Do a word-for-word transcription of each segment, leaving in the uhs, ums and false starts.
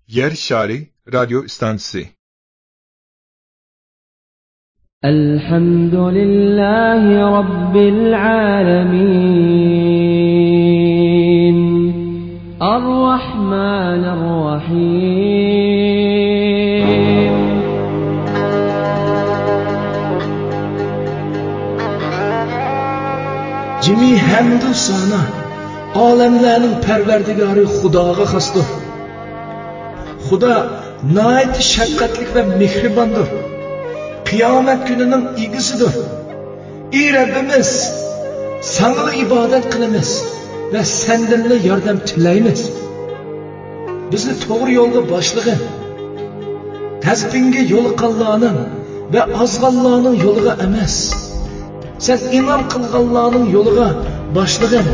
Yer Şari Radyo İstansiyası. Elhamdülillahi Rabbil alemin. Ar-Rahmanir-Rahim. Cimi hamdu sana alemlerin perverdigarı Xudoga xosdir. Xudo nihoyat shafqatli ve mehribandir. Qiyomat kunining egisidir. Ey Rabbimiz, sana ibodat qilamiz ve senden yordam tilaymiz. Bizni to'g'ri yo'lga boshlag'in. Tasbinga yo'liqqanlarning ve azg'anlarning yo'liga emas. Sen iman qilganlarning yo'liga boshlag'in.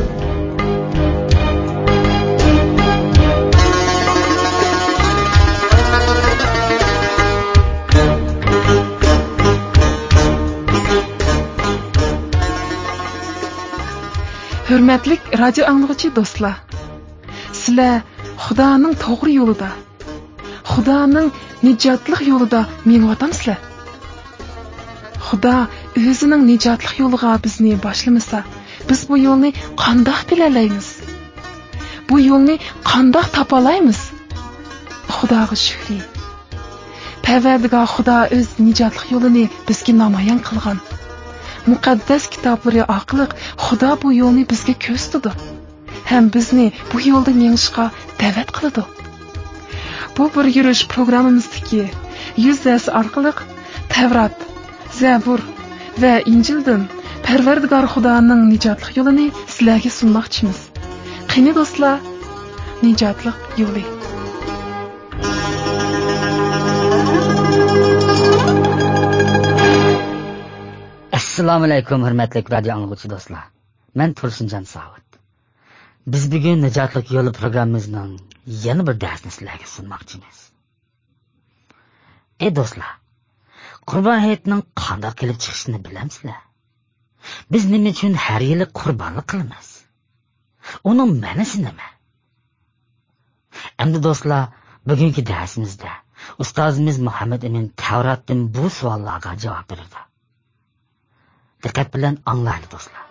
Hürmetlik radyo anlıqçı dostlar. Sizler Xudoning to'g'ri yo'lida, Xudoning nijotlik yo'lida mengyotamsizlar. Xudo o'zining nijotlik yo'liga bizni boshlamasa, biz bu yo'lni qandoq bilalaymiz? Bu yo'lni qandoq topalaymiz? Xudoga shukr. Parvardigor Xudo o'z nijotlik yo'lini bizga namoyon qilgan. Muqaddas kitoblari orqali Xudo bu yo'lni bizga ko'rsatdi. Ham bizni bu yo'lda mengishga da'vat qiladi. Bu bir yurish programmamizdagi yuz dars orqali Tavrat, Zabur va Injildan Parvardigor Xudoning nijotlik yo'lini sizlarga sunmoqchimiz. Qani do'stlar, nijotlik yo'li. Assalomu alaykum hurmatli radio anglag'uchi do'stlar. Men Tursunjon Savut. Biz bugun nijotlik yo'li programmamizning yana bir darsini sizlarga sunmoqchimiz. Ey do'stlar, Qurbon hayitining qanday kelib chiqishini bilamsizlar? Biz nima uchun har yili qurbonlik qilamiz? Uning ma'nosi nima? Endi do'stlar, bugungi darsimizda ustozimiz Muhammad Amin Tavratdan bu savollarga javob beradi. Diqqat bilan anglaylik do'stlar.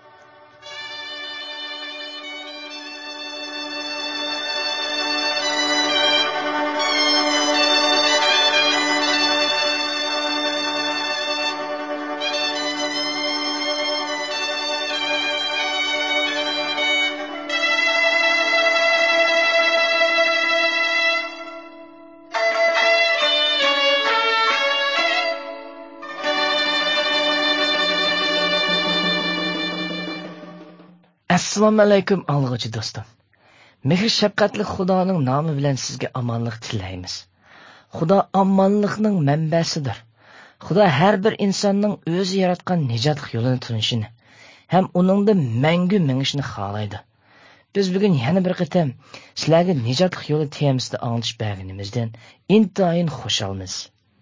Assalomu alaykum anglag'uchi do'stim. Mehr shafqatli Xudoning nomi bilan sizga omonlik tilaymiz. Xudo omonlikning manbasidir. Xudo har bir insonning o'zi yaratgan nijotlik yo'lini tunishini ham uningda mangu mengishni xohlaydi. Biz bugun yana bir qatam sizlarga nijotlik yo'li temasida anglatish berganimizdan intayin xushalmiz.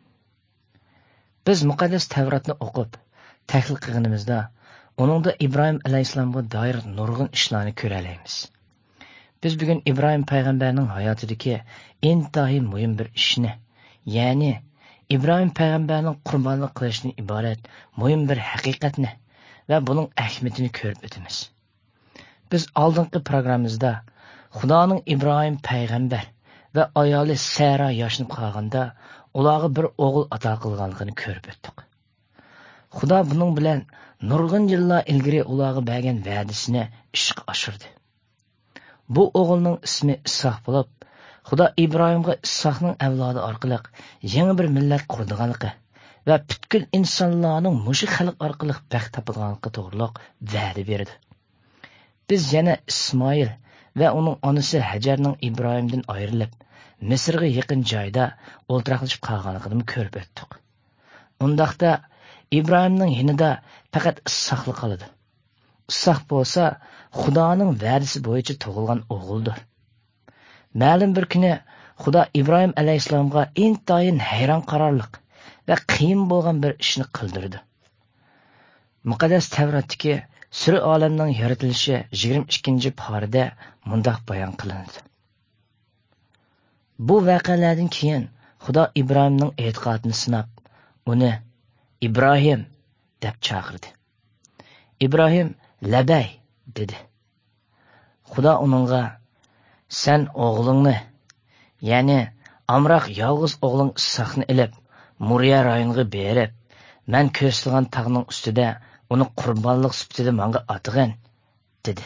Biz muqaddas Tavratni o'qib, tahlil qilganimizda Onunda İbrahim Aleyhisselam'a dair nurgun işlerini görebiliriz. Biz bugün İbrahim Peygamber'in hayatındaki intahi mühim bir işini, yani İbrahim Peygamber'in kurbanlık kılışını ibaret mühim bir hakikatini ve bunun ahmetini görüp ötümüz. Biz aldığımız programımızda Xudoning İbrahim Peygamber ve ayoli Sara yaşlanıp kalganda ularga bir oğul ata qilganligini görüp öttük. Xudo bunun bilan nurg'un yillar ilgari ularga bergan va'dasini ishga oshirdi. Bu o'g'ilning ismi Isoq bo'lib, Xudo Ibrohimga Isoqning avlodi orqali yangi bir millat qurdiganligi va butkul insonlarning mushu xalq orqali baxt topadiganligi to'g'riliq va'da berdi. Biz yana Ismoil va uning onasi Hajarning Ibrohimdan ayrilib, Misrga yaqin joyda o'ltiraqlashib qolganligini ko'rib o'tdik. Undaqda İbrahimning yinida faqat Isoqli qoladi. Isoq bo'lsa Xudoning va'dasi bo'yicha tug'ilgan o'g'ildir. Ma'lum bir kuni Xudo İbrahim alayhissalomga intayin hayron qarorliq va qiyin bo'lgan bir ishni qildirdi. Muqaddas Tavratdagi suri olamning yaratilishi yigirma ikkinchi parida mundaq bayon qilindi. Bu voqealardan keyin Xudo Ibrohimning e'tiqodini sinab, uni Ibrohim deb chaqirdi. Ibrohim labay dedi. Xudo uningga sen o'g'lingni, ya'ni amroq yolg'iz o'g'ling Issoqni ilib, Muriya rayoniga berib, men ko'rsatilgan tog'ning ustida uni qurbonlik sifatida menga atag'in dedi.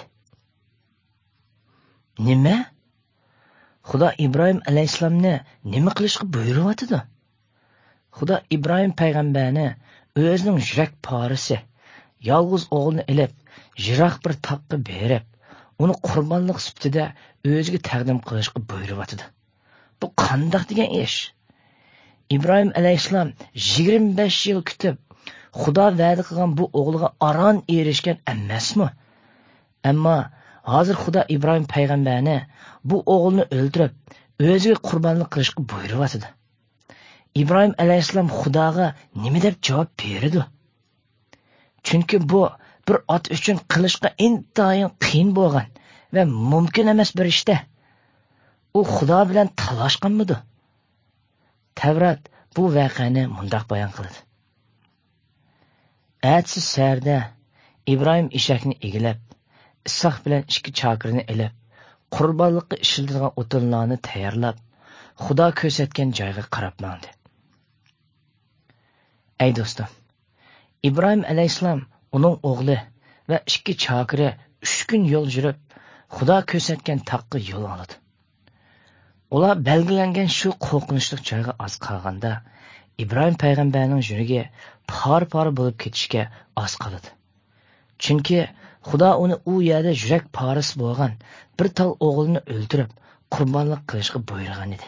Nima? Xudo Ibrohim alayhissalomni nima qilishga buyuryapti? Xudo Ibrohim payg'ambarni o'zining yurak porisi, yolg'iz o'g'lini ilib, yiroq bir tog'ga berib, uni qurbonlik sifatida o'ziga taqdim qilishga buyuryapti. Bu qandoq degan ish? İbrahim alayhissalom yigirma besh yil kutib, Xudo va'da qilgan bu o'g'liga aron erishgan emasmi? Ammo hozir Xudo Ibrohim payg'ambarni bu o'g'ilni o'ldirib, o'ziga qurbonlik qilishga buyuryapti. İbrahim alayhissalom Xudoga nima deb javob berdi? Chunki bu bir ot uchun qilishga intayin qiyin bo'lgan va mumkin emas bir ishda. U Xudo bilan talashganmidi? Tavrat bu voqeani mundoq bayon qiladi. Atsi sarda İbrahim eshakni egilib, Issoq bilan ikki chokirini ilib, qurbonlikqa ishiladigan o'tinlarni tayyorlab, Xudo ko'rsatgan joyga qarab mandi. Ey do'stim, İbrahim alayhissalom uning o'g'li va ikki chokiri uch kun yo'l yurib, Xudo ko'rsatgan taqqa yo'l oldi. Ular belgilangan shu qo'rqinchli joyga oz qolganda, İbrahim payg'ambarning yuragi par-par bo'lib ketishga oz qoldi. Chunki Xudo uni u yerda yurak parisi bo'lgan bir tal o'g'lini o'ldirib, qurbonlik qilishga buyurgan edi.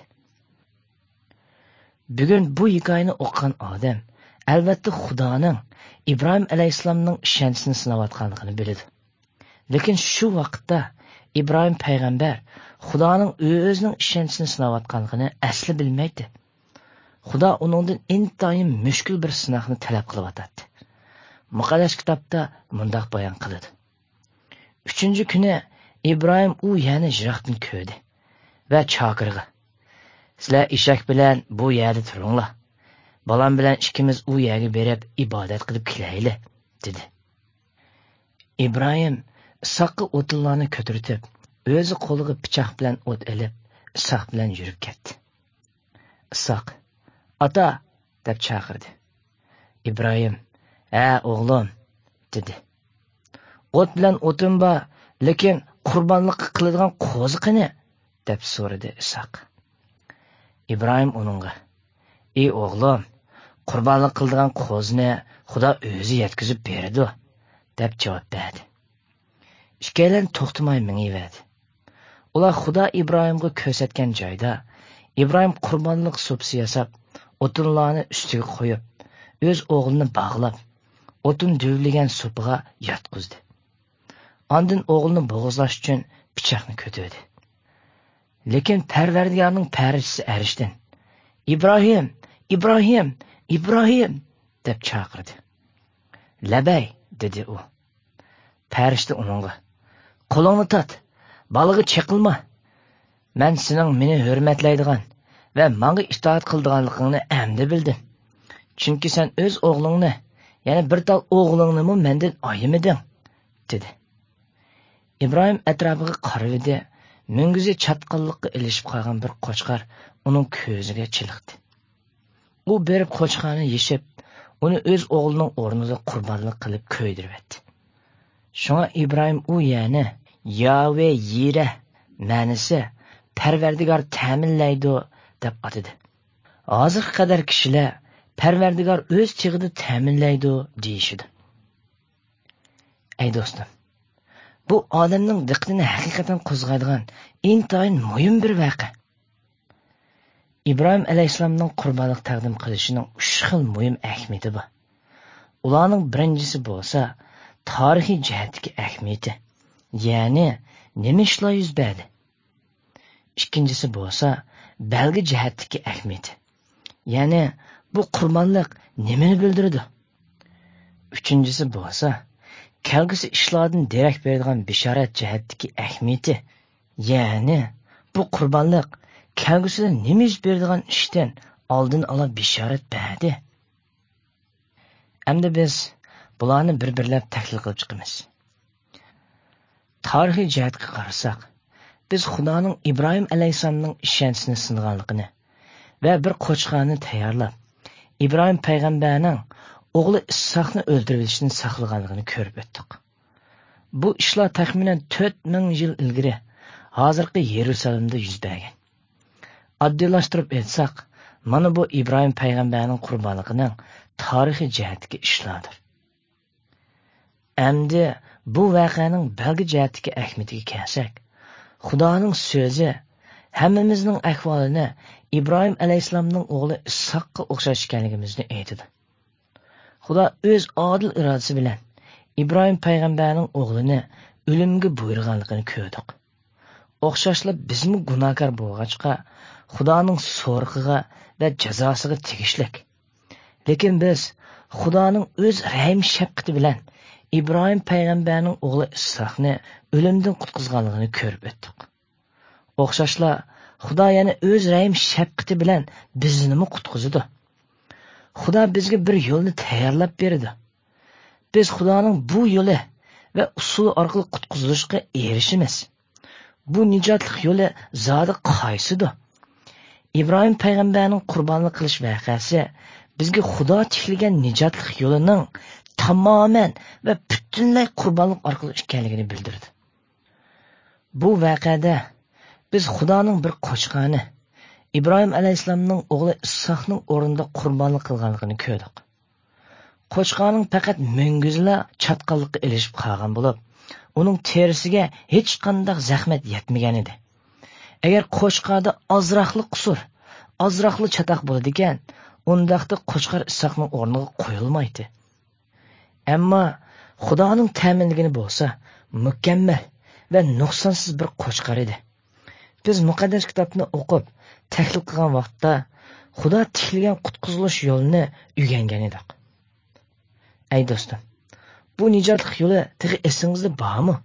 Bugun bu hikoyani o'qigan odam albatta Xudoning İbrahim alayhissalomning ishonchini sinayotganligini biladi. Lekin shu vaqtda İbrahim payg'ambar Xudoning o'zining ishonchini sinayotganligini asli bilmaydi. Xudo uningdan intayin mushkul bir sinoqni talab qilyapti. Muqaddas kitobda mundoq bayon qiladi. Uchinchi kuni İbrahim u yana yiroqdan ko'rdi va chokirga: "Sizlar eshak bilan bu yerda turinglar. Balam bilan ikkimiz u yerga berib ibodat qilib kelayli" dedi. İbrahim Issoqqa o'tinlarni ko'tarib, o'zi qo'liga pichoq bilan o't olib, Issoq bilan yurib ketdi. Issoq "Ota" deb chaqirdi. İbrahim "Ha, o'g'lim" dedi. "O't bilan o'tin bor, lekin qurbonlikqa qiladigan qo'zi qani?" deb so'radi Issoq. İbrahim uningga: "Ey o'g'lim, qurbonlik qiladigan qo'zni Xudo o'zi yetkazib beradi" deb javob berdi. Ikkalan to'xtamay mingiverdi. Ular Xudo İbrahimga ko'rsatgan joyda İbrahim qurbonlik supsi yasab, o'tinlarni ustiga qo'yib, o'z o'g'lini bog'lab, o'tin duvligan supiga yotqizdi. Ondan o'g'lini bo'g'izlash uchun pichoqni ko'tardi. Lekin Parvardigorning parishasi arishdan: "İbrahim, İbrahim, İbrahim" deb chaqirdi. "Labay" dedi u. Parishta uningga: "Qo'lingni tot, baliga chiqilma. Men sening meni hurmatlaydigan va menga itoat qildiganligingni endi bildim. Chunki sen o'z o'g'lingni, ya'ni bir tal o'g'lingni mendan ayameding" dedi. İbrahim atrofiga qaradi. Mungizi chatqalliqqa ilishib qolgan bir qo'chqor uning ko'ziga chiliqdi. U berib qo'chqorni yeshib, uni o'z o'g'lining o'rnida qurbonlik qilib ko'ydiribdi. Shunga İbrahim u yani Yahve yire ma'nisi Parvardigor ta'minlaydi deb atadi. Hozirga qadar kishilar Parvardigor o'z chig'ida ta'minlaydi deyishidi. Ey do'stim, bu odamning diqqatini haqiqatan qo'zg'aydigan intayin muhim bir voqea. İbrahim alayhissalomning qurbonlik taqdim qilishining uch xil muhim ahamiyati bor. Ularning birinchisi bo'lsa, tarixiy jihatdagi ahamiyati, ya'ni nima ishlar yuz berdi. Ikkinchisi bo'lsa, belgi jihatdagi ahamiyati, ya'ni bu qurbonlik nimani bildiradi. Uchinchisi bo'lsa, kelgusi ishlardan derak beradigan bishorat jihatdagi ahamiyati, ya'ni bu qurbonlik kelgusida nima ish beradigan ishdan oldin ola bishorat berdi. Endi biz bularni bir-birlab tahlil qilib chiqamiz. Tarixiy jihatga qarasak, biz Xudoning Ibrohim alayhissalomning ishonchini singanligini va bir qo'chqorni tayyorlab, Ibrohim payg'ambarning o'g'li Issoqni o'ldirishni saqlaganligini ko'rib o'tdik. Bu ishlar taxminan to'rt ming yil ilgari hozirgi Yerusalimda yuz bergan. Oddiylashtirib aytsak, mana bu Ibrohim payg'ambarning qurbonligining tarixiy jihatdagi ishlardir. Endi bu voqeaning belgi jihatdagi ahamiyatiga kelsak, Xudoning so'zi hammamizning ahvolini Ibrohim alayhissalomning o'g'li Issoqqa o'xshash ekanligimizni aytadi. Xudo o'z odil irodasi bilan Ibrohim payg'ambarning o'g'lini o'limga buyurganligini ko'rdik. O'xshashla bizmi gunohkor bo'lg'achqa Xudoning so'rg'iga va jazosiga tegishlik. Lekin biz Xudoning o'z rahim shafqati bilan Ibrohim payg'ambarning o'g'li Issoqni o'limdan qutqizganligini ko'rib o'tdik. O'xshashla Xudo yana o'z rahim shafqati bilan bizni qutqizadi. Xudo bizga bir yo'lni tayyorlab berdi. Biz Xudoning bu yo'li va usuli orqali qutqizilishga erishimiz. Bu nijotlik yo'li zodi qaysidir? Ibrohim payg'ambarning qurbonlik qilish voqeasi bizga Xudo tiklagan nijotlik yo'lining tamoman va butunlay qurbonlik orqali ekanligini bildirdi. Bu voqeada biz Xudoning bir qo'chqoni Ibrohim alayhissalomning o'g'li Issoqning o'rnida qurbonlik qilganligini ko'rdik. Qo'chqoning faqat munguzla chatqallikqa ilishib qolgan bo'lib, uning terisiga hech qanday zahmat yetmagan edi. Agar qo'chqorda ozroqli qusur, ozroqli chataq bo'ladi ekan, undaqda qo'chqor Issoqning o'rniga qo'yilmaydi. Ammo Xudoning ta'minligini bo'lsa, mukammal va nuqsonsiz bir qo'chqor edi. Biz muqaddas kitobni o'qib, tahlil qilgan vaqtda Xudo tiklagan qutqizilish yo'lini o'rgangan edik. Ey do'stim, bu nijotlik yo'li tig'i esingizda bormi?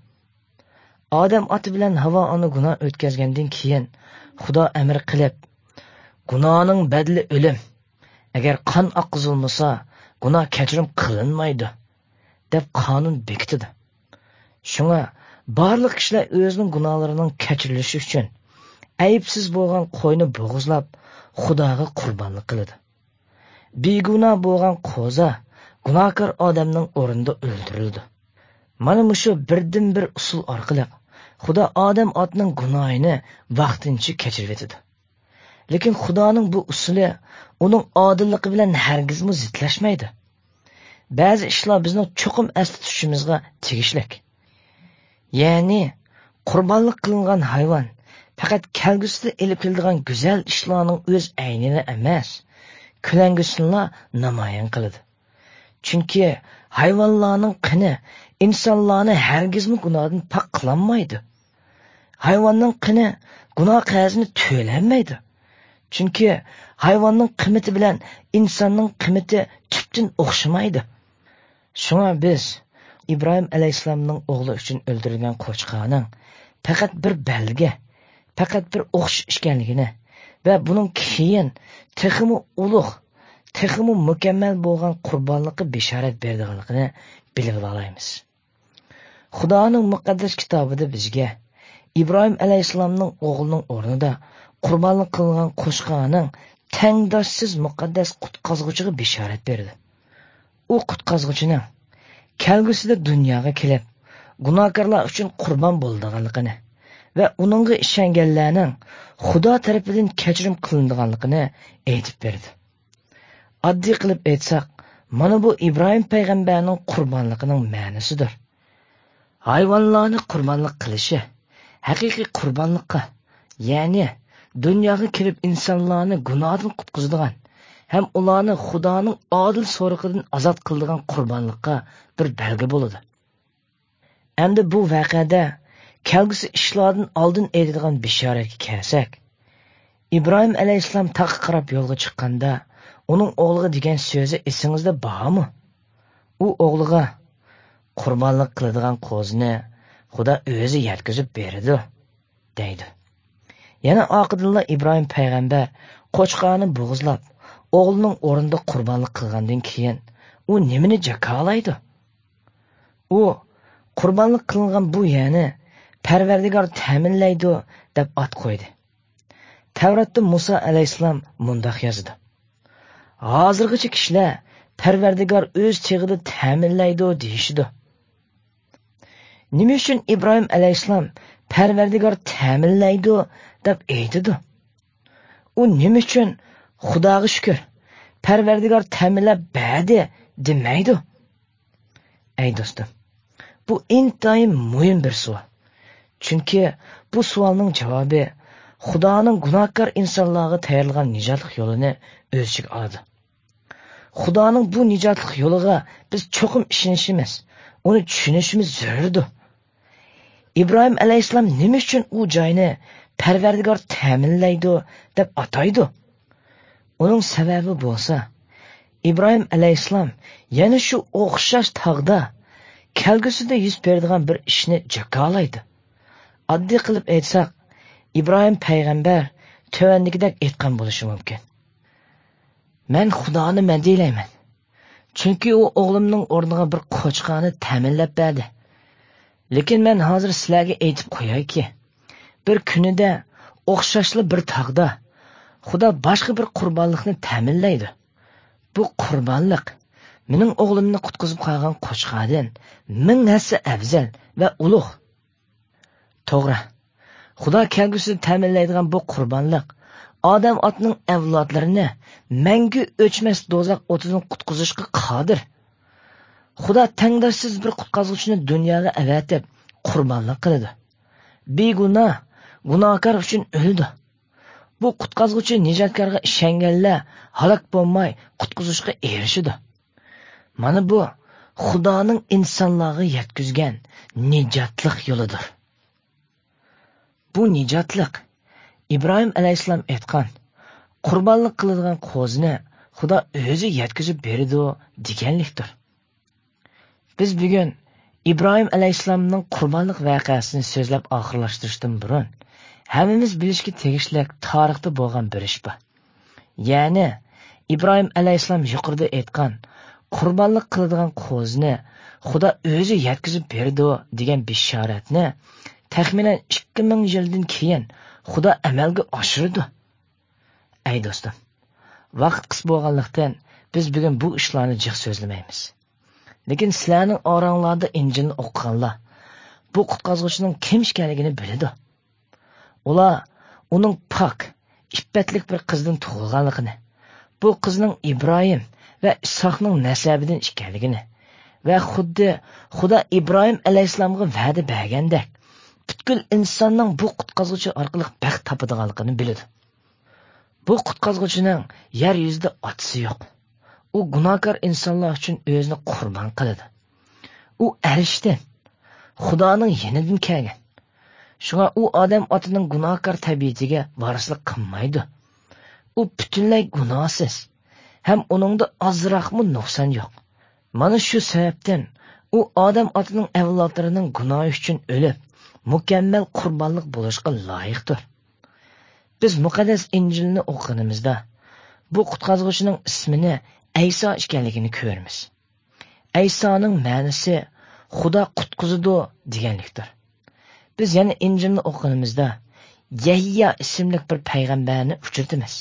Odam oti bilan Havo ona gunoh o'tkazgandan keyin Xudo amr qilib, gunohning badli o'lim. Agar qon oqizilmasa, gunoh kechirim qilinmaydi deb qonun bekitdi. Shunga barliq kishilar o'zining gunohlarining kechirilishi uchun ayibsiz bo'lgan qo'yni bo'g'izlab Xudoga qurbonlik qiladi. Begunoh bo'lgan qo'za gunohkor odamning o'rnida o'ldirildi. Mana shu birdan bir usul orqali Xudo odam otning gunohini vaqtincha kechirib etdi. Lekin Xudoning bu usuli uning odilligi bilan hargizmi zidlashmaydi. Ba'zi ishlar bizning cho'qim asli tutishimizga tegishlik. Ya'ni qurbonlik qilingan hayvon faqat kelgusida elib keladigan go'zal ishlarning o'z aynini emas, ko'langusini namoyon qiladi. Chunki hayvonlarning qini insonlarni hargizmi gunohdan pok qilolmaydi. Hayvonning qini gunoh qazini to'lamaydi. Chunki hayvonning qiymati bilan insonning qiymati tubdan o'xshamaydi. Shunga biz Ibrohim alayhissalomning o'g'li uchun o'ldirilgan qo'chqorning faqat bir belgi, faqat bir o'xshash ekanligini va buning keyin texmi ulug', texmi mukammal bo'lgan qurbonlikka bishorat berganligini bilib olaymiz. Xudoning muqaddas kitobida bizga Ibrohim alayhissalomning o'g'lining o'rnida qurbonlik qilingan qo'chqorning tangdoshsiz muqaddas qutqazg'uchiga bishorat berdi. U qutqazg'uchining kelgusida dunyoga kelib, gunohkorlar uchun qurbon bo'lganligini va uningga ishonganlarning Xudo tarafidan kechirim qilinganligini aytib berdi. Oddiy qilib aytsak, mana bu Ibrohim payg'ambarning qurbonligining ma'nosidir. Hayvonlarni qurbonlik qilishi haqiqiy qurbonlikqa, ya'ni dunyoga kirib insonlarni gunohdan qutqizadigan ham ularni Xudoning odil so'rig'idan ozod qiladigan qurbonlikqa bir belgi bo'ladi. Endi bu voqeada kelgusi ishlardan oldin aytadigan bishoratga kelsak, Ibrohim alayhissalom taqqa qarab yo'lga chiqqanda uning o'g'liga degan so'zi esingizda bormi? U o'g'liga qurbonlik qiladigan qo'zni Xudo o'zi yetkazib beradi, deydi. Yana oqidirlar İbrahim payg'ambar qo'chqorni bo'g'izlab, o'g'lining o'rnida qurbonlik qilgandan keyin u nimani jakolaydi? U qurbonlik qilingan bu yani Parvardigor ta'minlaydi deb ot qo'ydi. Tavratda Musa alayhissalom mundaq yozdi: Hozirgacha kishilar Parvardigor o'z chig'ida ta'minlaydi deyishdi. Nima uchun İbrahim alayhissalom Parvardigor ta'minlaydi deb aytdi? U nima uchun Xudoga shukr, Parvardigor ta'minlab berdi demaydi? Ey do'stim, bu intayin muhim bir savol. Chunki bu savolning javobi Xudoning gunohkor insonlarga tayyorlagan nijotlik yo'lini o'z ichiga oladi. Xudoning bu nijotlik yo'liga biz cho'qim ishonishimiz, uni tushunishimiz zarurdir. İbrahim alayhissalom nima uchun u joyni Parvardigor ta'minlaydi deb ataydi? Uning sababi bo'lsa, İbrahim alayhissalom yana shu o'xshash tog'da kelgusida yuz beradigan bir ishni jakolaydi. Oddiy qilib aytsak, İbrahim payg'ambar tövandagidek aytgan bo'lishi mumkin. Men Xudoni madiylayman. Chunki u o'g'limning o'rniga bir qo'chqorni ta'minlab berdi. Lekin men hozir sizlarga aytib qo'yayki, bir kunida o'xshashli bir tog'da Xudo boshqa bir qurbonlikni ta'minlaydi. Bu qurbonlik mening o'g'limni qutqizib qolgan qo'chqordan ming hassa afzal va ulug'. To'g'ri. Xudo kelgusida ta'minlaydigan bu qurbonlik odam otning avlodlarini mangu o'chmas do'zax o'tidan qutqizishga qodir. Xudo tangdoshsiz bir qutqazuvchini dunyoga avatib qurbonlik qiladi. Begunoh, gunohkor uchun o'ldi. Bu qutqazuvchi nijotkorga ishonganlar halok bo'lmay qutqizishga erishdi. Mana bu Xudoning insonlarga yetkazgan nijotlik yo'lidir. Bu nijotlik İbrahim alayhissalom aytgan qurbonlik qiladigan qo'zni Xudo o'zi yetkazib berdi deganlikdir. Biz bugun İbrahim alayhissalomning qurbonlik voqeasini so'zlab oxirlashtirishdan burun hammamiz bilishga tegishli tarixda bo'lgan bir ish bor. Ya'ni İbrahim alayhissalom yuqorida aytgan qurbonlik qiladigan qo'zni Xudo o'zi yetkazib berdi degan bishoratni taxminan ikki ming yildan keyin Xudo amalga oshirdi. Ey do'stim, vaqt qis bo'lganlikdan biz bugun bu ishlarni jiq so'zlamaymiz. Lekin sizlarning oranglarda Injilni o'qiganlar bu qutqazuvchining kim ekanligini biladi. Ular uning pok, iffetlik bir qizdan tug'ilganligini, bu qizning İbrahim va Isoqning nasabidan ekanligini va xuddi Xudo İbrahim alayhissalomga va'da bergandek butkul insonning bu qutqazuvchi orqali baxt topadiganligini biladi. Bu qutqazuvchining yer yuzida otisi yo'q. U gunohkor insonlar uchun o'zini qurbon qiladi. U arishdan, Xudoning yenidan kelgan. Shunga u odam otining gunohkor tabiatiga varislik qilmaydi. U butunlay gunohsiz, ham uningda ozroqmi nuqson yo'q. Mana shu sababdan u odam otining avlodlarining gunohi uchun o'lib, mukammal qurbonlik bo'lishga loyiqdir. Biz muqaddas Injilni o'qiganimizda bu qutqazuvchining ismini Ayso ekanligini ko'ramiz. Aysoning ma'nosi Xudo qutqizadi deganlikdir. Biz yana Injilni o'qiganimizda Yahya ismli bir payg'ambarni uchratamiz.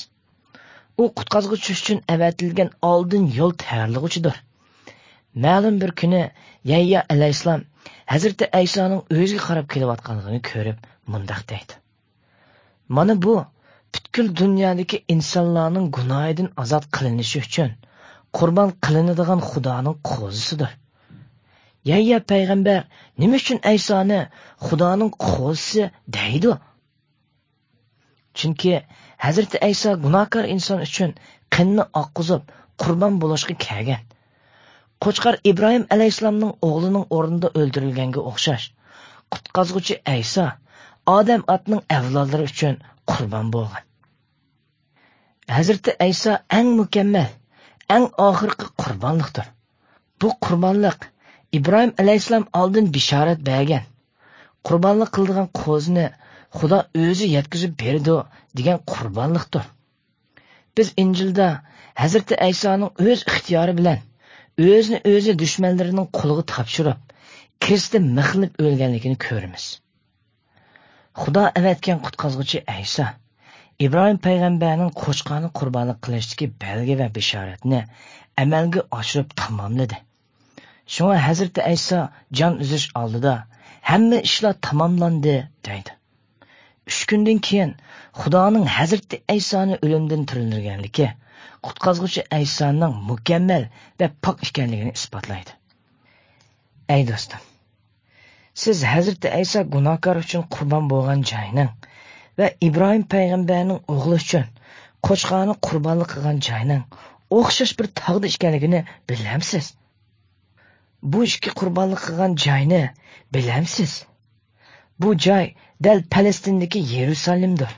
U qutqazuvchi uchun avatilgan oldin yo'l tayyorlovchidir. Ma'lum bir kuni Yahya alayhissalom Hazreti Aysoning o'ziga qarab kelayotganligini ko'rib, mundaq deydi: Mana bu butkul dunyodagi insonlarning gunohidan ozod qilinishi uchun qurbon qilinadigan Xudoning qo'zisidir. Yahya payg'ambar nima uchun Aysoni Xudoning qo'zisi deydi? Chunki Hazreti Ayso gunohkor inson uchun qinni oqqizib qurbon bo'lishga kelgan. Qo'chqor İbrahim alayhissalomning o'g'lining o'rnida o'ldirilganga o'xshash, qutqazuvchi Ayso odam otning avlodlari uchun qurbon bo'lgan. Hazreti Ayso eng mukammal, eng oxirgi qurbonlikdir. Bu qurbonlik İbrahim alayhissalom oldin bishorat bergan. Qurbonlik qiladigan qo'zni Xudo o'zi yetkazib berdi degan qurbonlikdir. Biz Injilda Hazrati Aysoning o'z ixtiyori bilan o'zini o'zi dushmanlarining qo'liga topshirib, Kristda mixlib o'lganligini ko'ramiz. Xudo avatgan qutqazuvchi Ayso İbrahim payg'ambarning qo'chqoni qurbonlik qilishdagi belgi va bishoratni amalga oshirib tamomladi. Shunga Hazrati Ayso jon uzish oldida hamma ishlar tamomlandi deydi. Üç kundan keyin Xudoning Hazrati Aysoni o'limdan tirilganligi qutqazuvchi Aysoning mukammal va pok ekanligini isbotlaydi. Ey do'stim, siz Hazrati Ayso gunohkor uchun qurbon bo'lgan joyning va İbrahim payg'ambarning o'g'li uchun qo'chqoni qurbonlik qilgan joyning o'xshash bir tog'da ekanligini bilamsiz? Bu ikki qurbonlik qilgan joyni bilamsiz? Bu joy dal Palestindagi Yerusalimdir.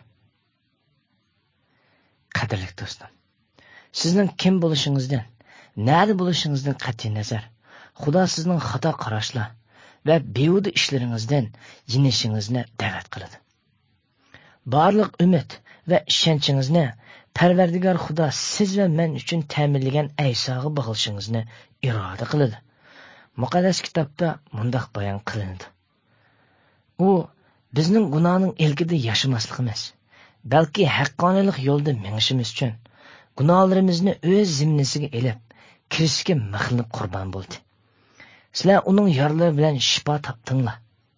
Qadrli do'stim, sizning kim bo'lishingizdan, nada bo'lishingizdan qat'iy nazar, Xudo sizning xato qarashlar va behuda ishlaringizdan yinishingizni da'vat qiladi. Barliq umid va ishonchingizni Parvardigor Xudo siz va men uchun ta'minlagan Aysoga bog'lishingizni iroda qiladi. Muqaddas kitobda mundaq bayon qilindi. U bizning gunohning ilkida yashamasligimiz, balki haqqoniylik yo'lida mengishimiz uchun gunohlarimizni o'z zimmasiga elib, Kristga mixlinib qurbon bo'ldi. Sizlar uning yorlari bilan shifo topdinglar.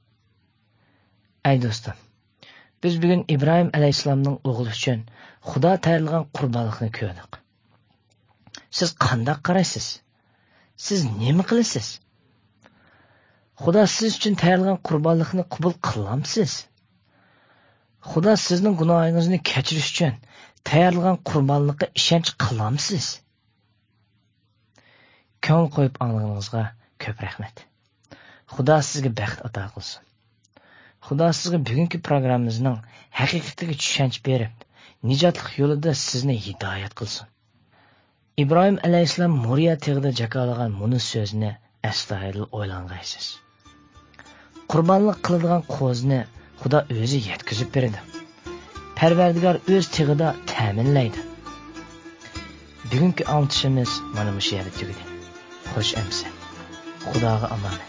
Ey do'stim, biz bugun İbrahim alayhissalomning o'g'li uchun Xudo tayyorlagan qurbonlikni ko'rdik. Siz qanday qaraysiz? Siz nima qilasiz? Xudo siz uchun tayyorlagan qurbonlikni qabul qilamsiz? Xudo sizning gunohingizni kechirish uchun tayyorlagan qurbonlikka ishonch qilamsiz? Ko'ngil qo'yib anglaganingizga ko'p rahmat. Xudo sizga baxt ato qilsin. Xudo sizga bugungi programmamizning haqiqatiga tushunch berib, nijotlik yo'lida sizni hidoyat qilsin. İbrahim alayhissalom Moriya tog'ida jakalagan muni so'zni astoydil o'ylangaysiz. Qurbonlik qiladigan qo'zni Xudo o'zi yetkazib beradi. Parvardigor o'z tig'ida ta'minlaydi. Bugungi anglitishimiz mana shu yerda tugadi. Xo'sh amsa. Xudoga omonat.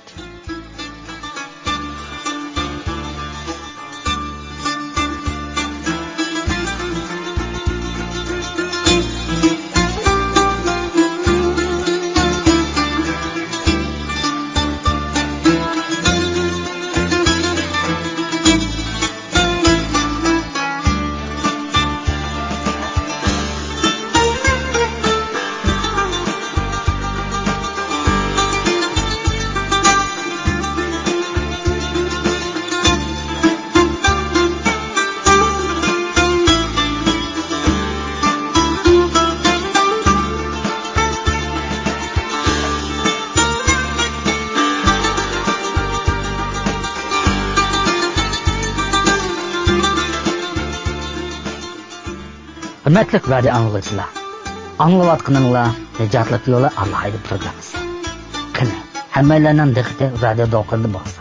Hürmetli radyo anlıqçılar, anlayatqaninglar Nejotlik yo'li alohida programmasi. Qani, hammalarning diqqati radio do'qida bo'lsin.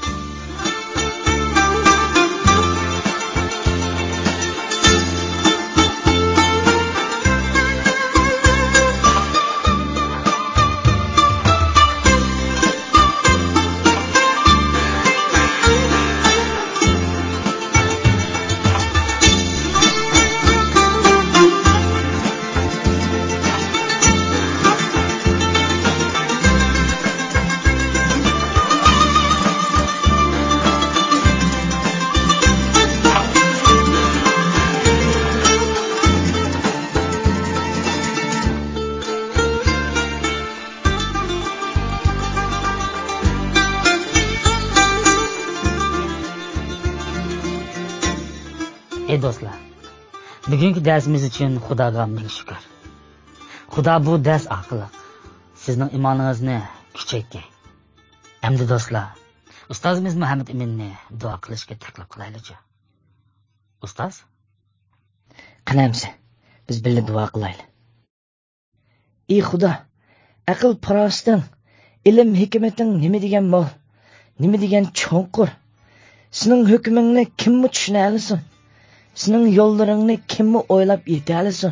Ey do'stlar, bugungi darsimiz uchun Xudoga ming shukr. Xudo bu dars orqali sizning iymoningizni kuchaytgan. Endi do'stlar, ustozimiz Muhammad Aminni duo qilishga taklif qilaylik-chi. Ustoz? Qilamsa, biz birga duo qilaylik. Ey Xudo, aql farosting, ilm hikmating nima degan mol, nima degan cho'nqur. Sening hukmingni kimmi tushuna olsin? Sening yo'llaringni kimmi o'ylab yeta olsin?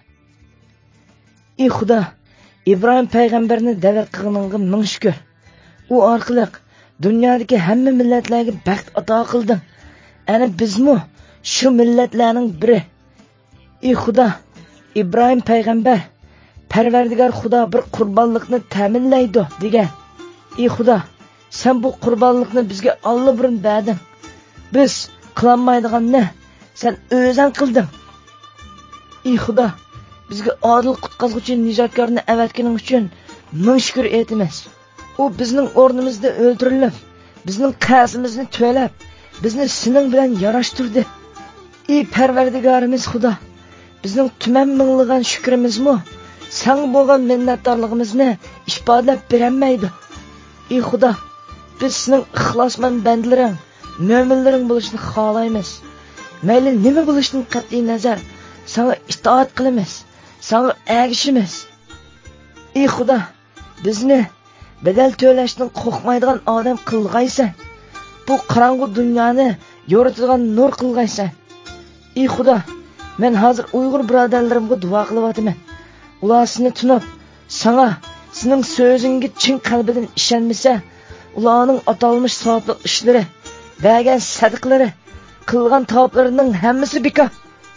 Ey Xudo, İbrahim payg'ambarni da'vat qilganingga ming shukr. U orqali dunyodagi hamma millatlarga baxt ato qilding. Ana bizmi shu millatlarning biri. Ey Xudo, İbrahim payg'ambar Parvardigor Xudo bir qurbonlikni ta'minlaydi degan. Ey Xudo, sen bu qurbonlikni bizga allabirun berding. Biz qilolmaydiganni sen o'zing qilding. Ey Xudo, bizga adil qutqazuvchi nijotkorni avatganing uchun ming shukr etamiz. U bizning o'rnimizda o'ldirilib, bizning qasimizni to'lab, bizni sening bilan yarashtirdi. Ey Parvardigorimiz Xudo, bizning tuman minglagan shukrimizmi sen bo'lgan minnatdorligimizni ifodalab berolmaydi. Ey Xudo, biz sening ixlosmand bandalaring, mo'minlaring bo'lishni xohlaymiz. Mayli nima bo'lishdan qat'iy nazar, sana itoat qilamiz, sana ergishimiz. Ey Xudo, bizni bedel to'lashdan qo'rqmaydigan odam qilg'aysan. Bu qorong'u dunyoni yoritadigan nur qilg'aysan. Ey Xudo, men hozir Uyg'ur birodarlarimga duo qilyapman. Ular seni tunib, sana, sening so'zingga chin qalbidan ishonmasa, ularning atalmış savobli ishlari, bergan sadaqalari, qilgan tavoblarining hammasi bekor.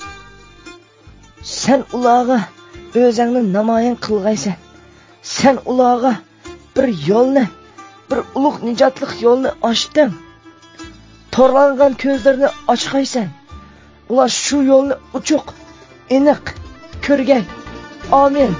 Sen ularga o'zingni namoyon qilg'aysan. Sen ularga bir yo'lni, bir ulug' nijotlik yo'lni ochding. Torlangan ko'zlarini ochqaysan. Ular shu yo'lni uchuq, aniq ko'rgan. Amin.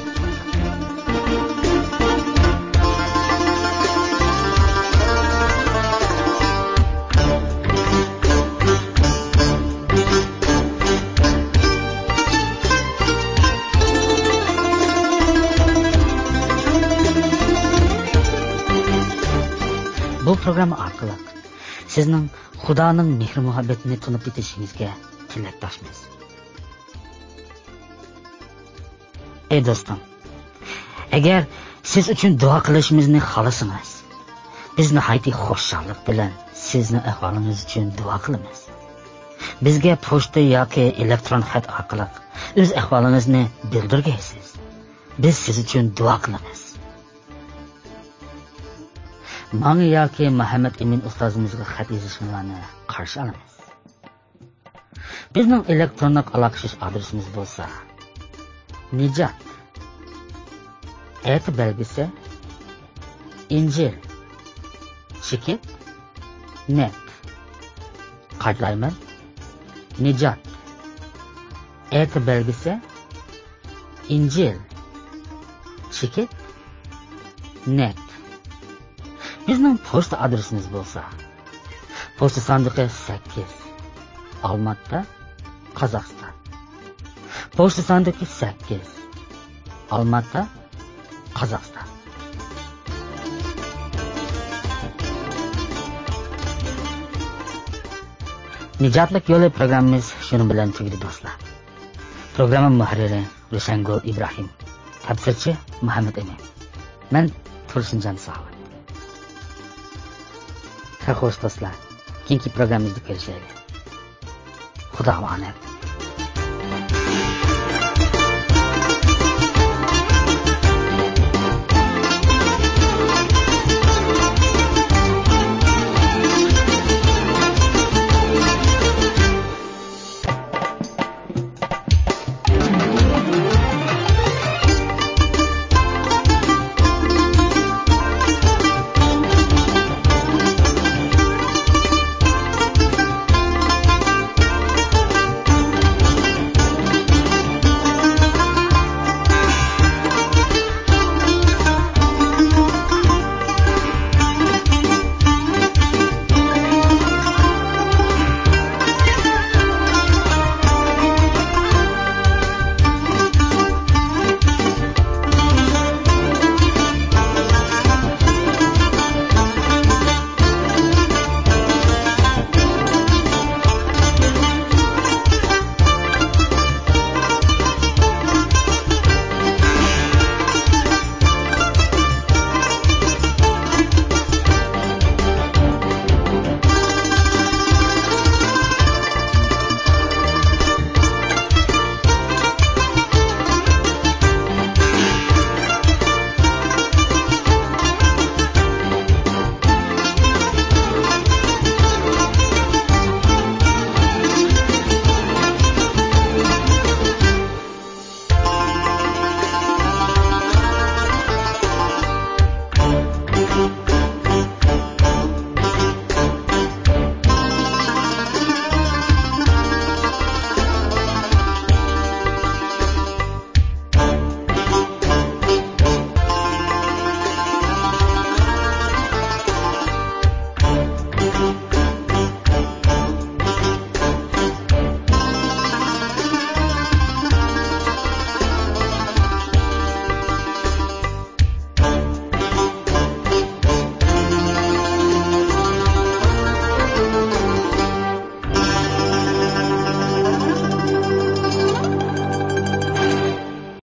Bu program orqali sizning Xudoning mehr muhabbatini tunib yetishingizga tilakdoshmiz. Ey do'stim, agar siz uchun duo qilishimizni xohlasangiz, biz nihoyatda xursandlik bilan sizni ahvolingiz uchun duo qilamiz. Bizga pochta yoki elektron xat orqali o'z ahvolingizni bildirgaysiz. Biz siz uchun duo qilamiz. Manga yoki Muhammad Emin ustozimizga xat yozishinglarni qarshi olamiz. Bizning elektron aloqashish adresimiz bo'lsa Nijot et belgisi İncil Chikit net Qaydlayman. Nijot et belgisi İncil Chikit net. Bizning pochta adresimiz bo'lsa pochta sandiqi sakkiz Olmaota, Qozog'iston. Pochta sandiqi sakkiz Olmaota, Qozog'iston. Nijotlik yo'li programmamiz shuni bilan tugadi do'stlar. Programma muharriri Rushangul Ibrohim, tafsirchi Muhammad Emin. Men Tursunjon Saxovat. Xo'sh do'stlar, keyingi programmamizda ko'rishaylik. Xudo omonat.